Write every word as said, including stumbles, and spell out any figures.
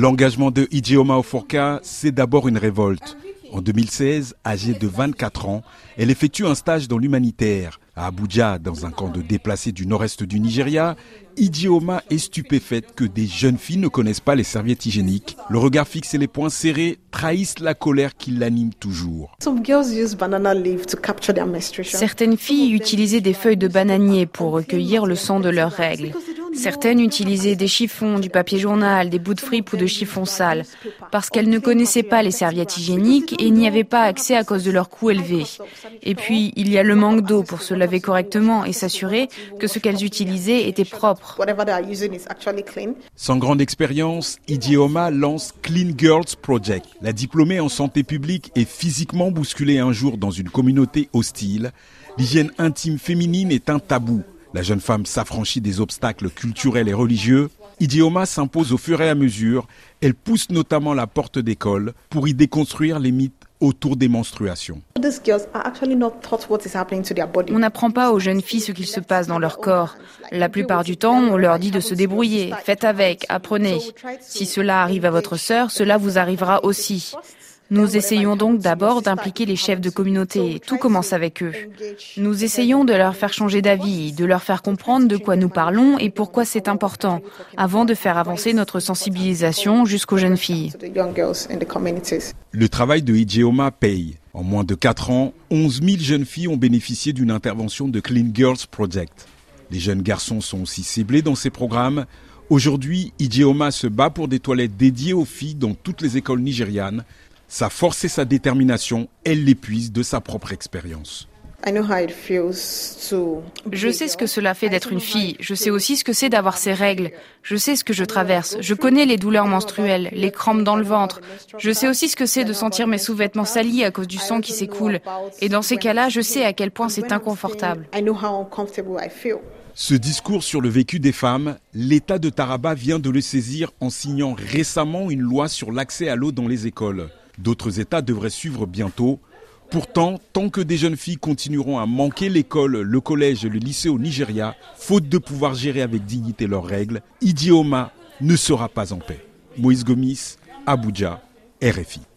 L'engagement de Ijeoma Oforka, c'est d'abord une révolte. En deux mille seize, âgée de vingt-quatre ans, elle effectue un stage dans l'humanitaire. À Abuja, dans un camp de déplacés du nord-est du Nigeria, Ijeoma est stupéfaite que des jeunes filles ne connaissent pas les serviettes hygiéniques. Le regard fixe et les poings serrés trahissent la colère qui l'anime toujours. Certaines filles utilisaient des feuilles de bananier pour recueillir le sang de leurs règles. Certaines utilisaient des chiffons, du papier journal, des bouts de fripe ou de chiffons sales, parce qu'elles ne connaissaient pas les serviettes hygiéniques et n'y avaient pas accès à cause de leur coût élevé. Et puis, il y a le manque d'eau pour se laver correctement et s'assurer que ce qu'elles utilisaient était propre. Sans grande expérience, Ijeoma lance Clean Girls Project. La diplômée en santé publique est physiquement bousculée un jour dans une communauté hostile. L'hygiène intime féminine est un tabou. La jeune femme s'affranchit des obstacles culturels et religieux. Ijeoma s'impose au fur et à mesure. Elle pousse notamment la porte d'école pour y déconstruire les mythes autour des menstruations. On n'apprend pas aux jeunes filles ce qu'il se passe dans leur corps. La plupart du temps, on leur dit de se débrouiller. Faites avec, apprenez. Si cela arrive à votre sœur, cela vous arrivera aussi. Nous essayons donc d'abord d'impliquer les chefs de communauté. Tout commence avec eux. Nous essayons de leur faire changer d'avis, de leur faire comprendre de quoi nous parlons et pourquoi c'est important, avant de faire avancer notre sensibilisation jusqu'aux jeunes filles. Le travail de Ijeoma paye. En moins de quatre ans, onze mille jeunes filles ont bénéficié d'une intervention de Clean Girls Project. Les jeunes garçons sont aussi ciblés dans ces programmes. Aujourd'hui, Ijeoma se bat pour des toilettes dédiées aux filles dans toutes les écoles nigérianes. Sa force et sa détermination, elle l'épuise de sa propre expérience. Je sais ce que cela fait d'être une fille. Je sais aussi ce que c'est d'avoir ces règles. Je sais ce que je traverse. Je connais les douleurs menstruelles, les crampes dans le ventre. Je sais aussi ce que c'est de sentir mes sous-vêtements salis à cause du sang qui s'écoule. Et dans ces cas-là, je sais à quel point c'est inconfortable. Ce discours sur le vécu des femmes, l'État de Taraba vient de le saisir en signant récemment une loi sur l'accès à l'eau dans les écoles. D'autres États devraient suivre bientôt. Pourtant, tant que des jeunes filles continueront à manquer l'école, le collège et le lycée au Nigeria, faute de pouvoir gérer avec dignité leurs règles, Ijeoma ne sera pas en paix. Moïse Gomis, Abuja, R F I.